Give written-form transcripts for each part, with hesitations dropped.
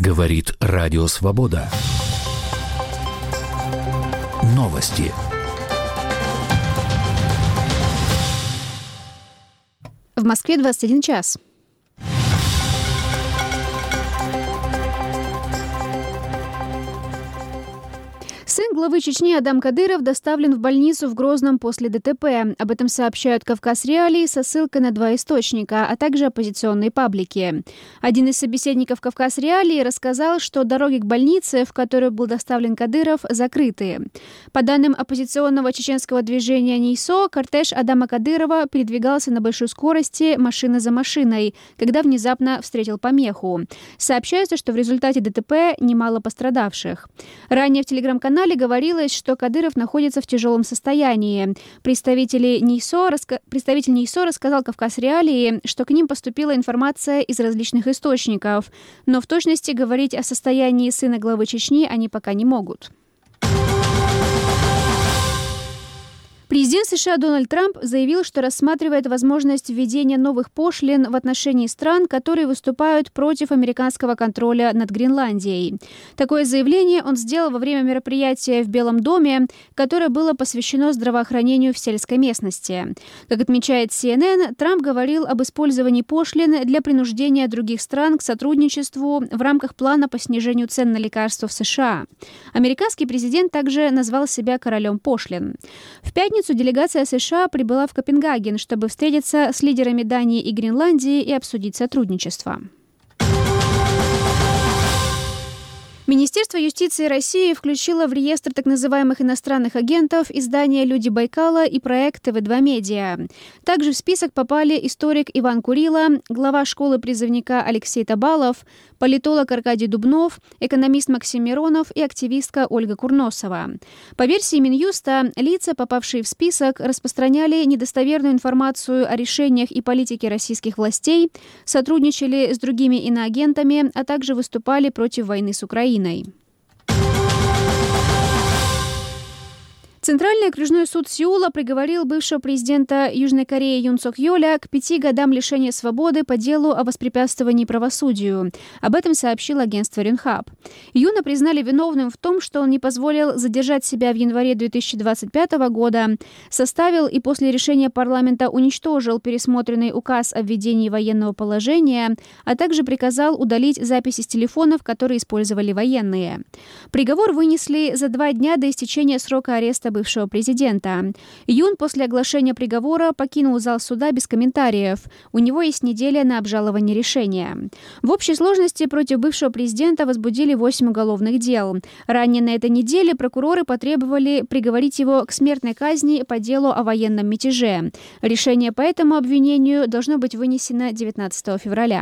Говорит Радио Свобода. Новости. В Москве 21 час. Сын главы Чечни Адам Кадыров доставлен в больницу в Грозном после ДТП. Об этом сообщают «Кавказ Реалии» со ссылкой на 2 источника, а также оппозиционные паблики. Один из собеседников «Кавказ Реалии» рассказал, что дороги к больнице, в которую был доставлен Кадыров, закрыты. По данным оппозиционного чеченского движения НИСО, кортеж Адама Кадырова передвигался на большой скорости машина за машиной, когда внезапно встретил помеху. Сообщается, что в результате ДТП немало пострадавших. Ранее в телеграм-канале говорилось, что Кадыров находится в тяжелом состоянии. Представитель НИСО рассказал «Кавказ Реалии», что к ним поступила информация из различных источников, но в точности говорить о состоянии сына главы Чечни они пока не могут. Президент США Дональд Трамп заявил, что рассматривает возможность введения новых пошлин в отношении стран, которые выступают против американского контроля над Гренландией. Такое заявление он сделал во время мероприятия в Белом доме, которое было посвящено здравоохранению в сельской местности. Как отмечает CNN, Трамп говорил об использовании пошлин для принуждения других стран к сотрудничеству в рамках плана по снижению цен на лекарства в США. Американский президент также назвал себя королем пошлин. В пятницу делегация США прибыла в Копенгаген, чтобы встретиться с лидерами Дании и Гренландии и обсудить сотрудничество. Министерство юстиции России включило в реестр так называемых иностранных агентов издания «Люди Байкала» и проект ТВ2 Медиа. Также в список попали историк Иван Курила, глава школы призывника Алексей Табалов, политолог Аркадий Дубнов, экономист Максим Миронов и активистка Ольга Курносова. По версии Минюста, лица, попавшие в список, распространяли недостоверную информацию о решениях и политике российских властей, сотрудничали с другими иноагентами, а также выступали против войны с Украиной. Центральный окружной суд Сеула приговорил бывшего президента Южной Кореи Юн Сок Йоля к 5 годам лишения свободы по делу о воспрепятствовании правосудию. Об этом сообщило агентство Ренхап. Юна признали виновным в том, что он не позволил задержать себя в январе 2025 года, составил и после решения парламента уничтожил пересмотренный указ о введении военного положения, а также приказал удалить записи с телефонов, которые использовали военные. Приговор вынесли за 2 дня до истечения срока ареста бывшего президента. Юн после оглашения приговора покинул зал суда без комментариев. У него есть неделя на обжалование решения. В общей сложности против бывшего президента возбудили 8 уголовных дел. Ранее на этой неделе прокуроры потребовали приговорить его к смертной казни по делу о военном мятеже. Решение по этому обвинению должно быть вынесено 19 февраля.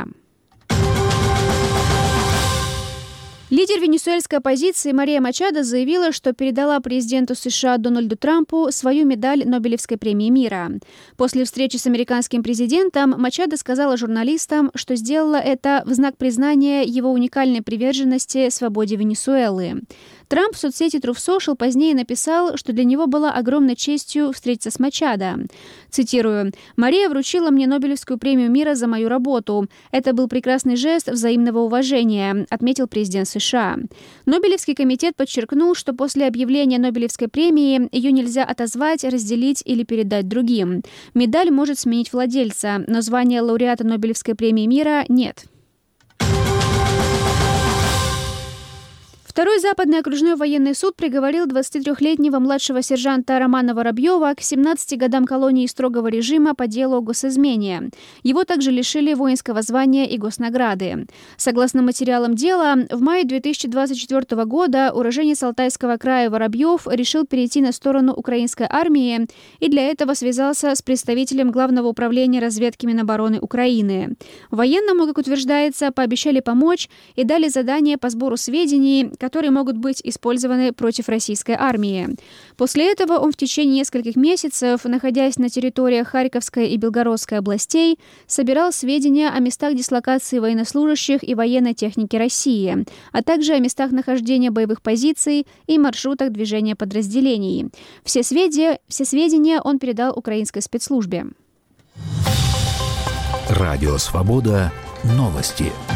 Лидер венесуэльской оппозиции Мария Мачадо заявила, что передала президенту США Дональду Трампу свою медаль Нобелевской премии мира. После встречи с американским президентом Мачадо сказала журналистам, что сделала это в знак признания его уникальной приверженности свободе Венесуэлы. Трамп в соцсети Truth Social позднее написал, что для него была огромной честью встретиться с Мачадо. Цитирую: «Мария вручила мне Нобелевскую премию мира за мою работу. Это был прекрасный жест взаимного уважения», отметил президент США. Нобелевский комитет подчеркнул, что после объявления Нобелевской премии ее нельзя отозвать, разделить или передать другим. Медаль может сменить владельца, но звания лауреата Нобелевской премии мира нет. Второй западный окружной военный суд приговорил 23-летнего младшего сержанта Романа Воробьева к 17 годам колонии строгого режима по делу о госизмене. Его также лишили воинского звания и госнаграды. Согласно материалам дела, в мае 2024 года уроженец Алтайского края Воробьев решил перейти на сторону украинской армии и для этого связался с представителем Главного управления разведки Минобороны Украины. Военному, как утверждается, пообещали помочь и дали задание по сбору сведений, которые могут быть использованы против российской армии. После этого он в течение нескольких месяцев, находясь на территориях Харьковской и Белгородской областей, собирал сведения о местах дислокации военнослужащих и военной техники России, а также о местах нахождения боевых позиций и маршрутах движения подразделений. Все сведения он передал украинской спецслужбе. Радио Свобода. Новости.